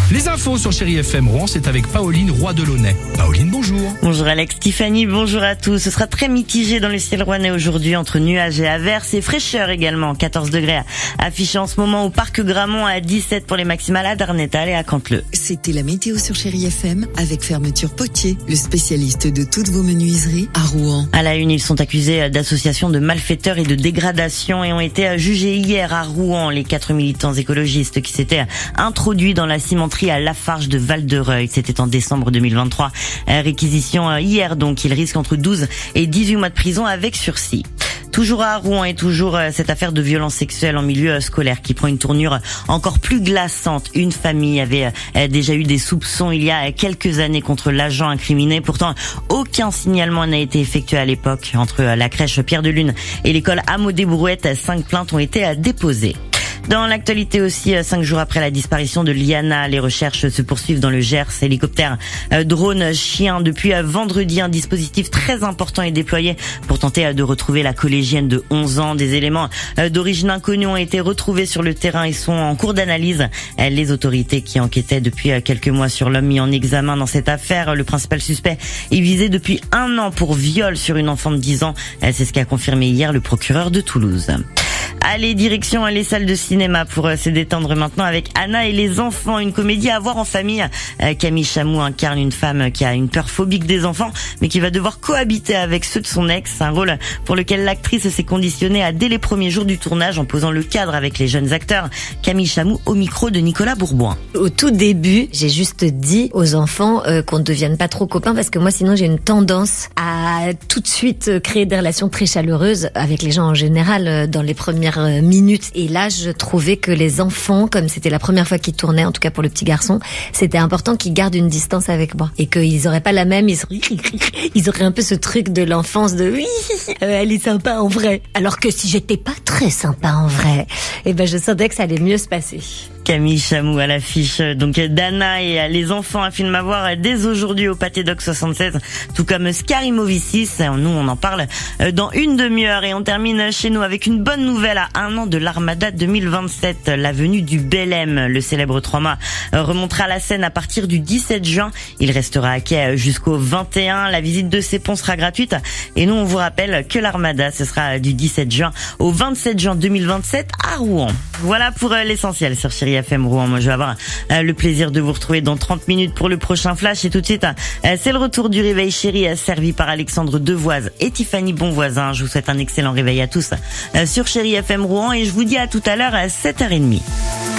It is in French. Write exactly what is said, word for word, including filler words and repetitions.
Les infos sur Chérie F M Rouen, c'est avec Pauline Roy Delaunay. Pauline, bonjour. Bonjour Alex, Tiffany, bonjour à tous. Ce sera très mitigé dans le ciel rouennais aujourd'hui, entre nuages et averses et fraîcheur également. quatorze degrés affichés en ce moment au Parc Gramont, à dix-sept pour les maximales à Darnétal et à Canteleu. C'était la météo sur Chérie F M avec Fermeture Potier, le spécialiste de toutes vos menuiseries à Rouen. À la une, ils sont accusés d'association de malfaiteurs et de dégradation et ont été jugés hier à Rouen. Les quatre militants écologistes qui s'étaient introduits dans la cimenterie à Lafarge de Val-de-Reuil. C'était en décembre deux mille vingt-trois. Réquisition hier donc. Ils risquent entre douze et dix-huit mois de prison avec sursis. Toujours à Rouen et toujours cette affaire de violence sexuelle en milieu scolaire qui prend une tournure encore plus glaçante. Une famille avait déjà eu des soupçons il y a quelques années contre l'agent incriminé. Pourtant, aucun signalement n'a été effectué à l'époque. Entre la crèche Pierre de Lune et l'école Hameau des Brouettes, cinq plaintes ont été déposées. Dans l'actualité aussi, cinq jours après la disparition de Liana, les recherches se poursuivent dans le Gers. Hélicoptère, drone, chien. Depuis vendredi, un dispositif très important est déployé pour tenter de retrouver la collégienne de onze ans. Des éléments d'origine inconnue ont été retrouvés sur le terrain et sont en cours d'analyse. Les autorités qui enquêtaient depuis quelques mois sur l'homme mis en examen dans cette affaire, le principal suspect est visé depuis un an pour viol sur une enfant de dix ans. C'est ce qu'a confirmé hier le procureur de Toulouse. Allez, direction les salles de cinéma pour se détendre maintenant avec Anna et les enfants, une comédie à voir en famille. Camille Chamou incarne une femme qui a une peur phobique des enfants, mais qui va devoir cohabiter avec ceux de son ex. Un rôle pour lequel l'actrice s'est conditionnée à dès les premiers jours du tournage en posant le cadre avec les jeunes acteurs. Camille Chamou au micro de Nicolas Bourboin. Au tout début, j'ai juste dit aux enfants euh, qu'on ne devienne pas trop copains parce que moi sinon j'ai une tendance à tout de suite créer des relations très chaleureuses avec les gens en général euh, dans les premières minutes. Et là, je trouvais que les enfants, comme c'était la première fois qu'ils tournaient, en tout cas pour le petit garçon, c'était important qu'ils gardent une distance avec moi. Et qu'ils auraient pas la même, ils auraient, ils auraient un peu ce truc de l'enfance de oui, elle est sympa en vrai. Alors que si j'étais pas très sympa en vrai, eh ben, je sentais que ça allait mieux se passer. Camille Chamou à l'affiche donc d'Anna et les enfants, un film à voir dès aujourd'hui au Pâté Doc soixante-seize, tout comme Scary Movie six. Nous, on en parle dans une demi-heure et on termine chez nous avec une bonne nouvelle. À un an de l'Armada deux mille vingt-sept, l'avenue du Bel-Aime, le célèbre trois-mâts, remontera à la scène à partir du dix-sept juin. Il restera à quai jusqu'au vingt et un. La visite de ces ponts sera gratuite et nous, on vous rappelle que l'Armada, ce sera du dix-sept juin au vingt-sept juin deux mille vingt-sept à Rouen. Voilà pour l'essentiel sur Chérie F M Rouen. Moi, je vais avoir le plaisir de vous retrouver dans trente minutes pour le prochain flash. Et tout de suite, c'est le retour du Réveil Chérie servi par Alexandre Devoise et Tiffany Bonvoisin. Je vous souhaite un excellent réveil à tous sur Chérie F M Rouen et je vous dis à tout à l'heure à sept heures trente.